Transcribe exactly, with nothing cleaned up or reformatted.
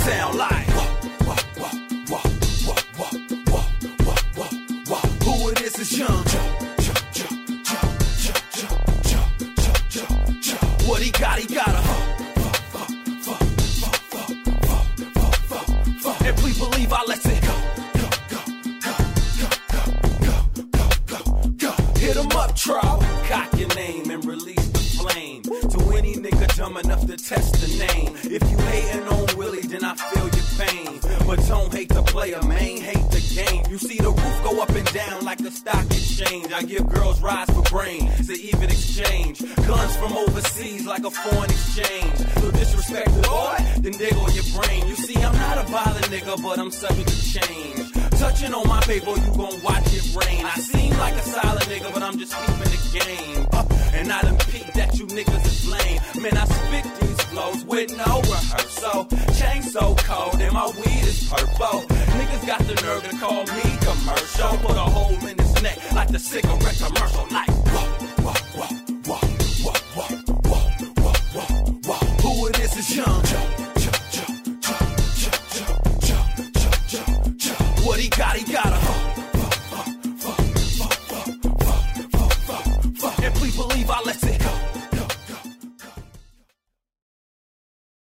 sound like. Who it is is young. What he got, he got a. And please believe I let it go. Hit him up, trial. Cock your name and release the flame. To any nigga dumb enough to test the name. If you hating on Willie, then I feel your pain. But don't hate the player, man, hate the game. You see the roof go up and down like the stock exchange. I give girls rides for brains, they even exchange. Guns from overseas like a foreign exchange. So disrespect the boy, then dig on your brain. You see, I'm not a violent nigga, but I'm subject to change. Touching on my paper, you gon' watch it rain. I seem like a solid nigga, but I'm just keeping the game up. And I done peeped that you niggas is lame. Man, I spit these flows with no rehearsal. Chain so cold and my weed is purple. Niggas got the nerve to call me commercial. Put a hole in his neck like the cigarette commercial. Like, whoa, whoa, whoa, whoa, whoa, whoa, whoa, whoa, whoa, whoa. Who it is is young. What he got, he got a. And please believe I let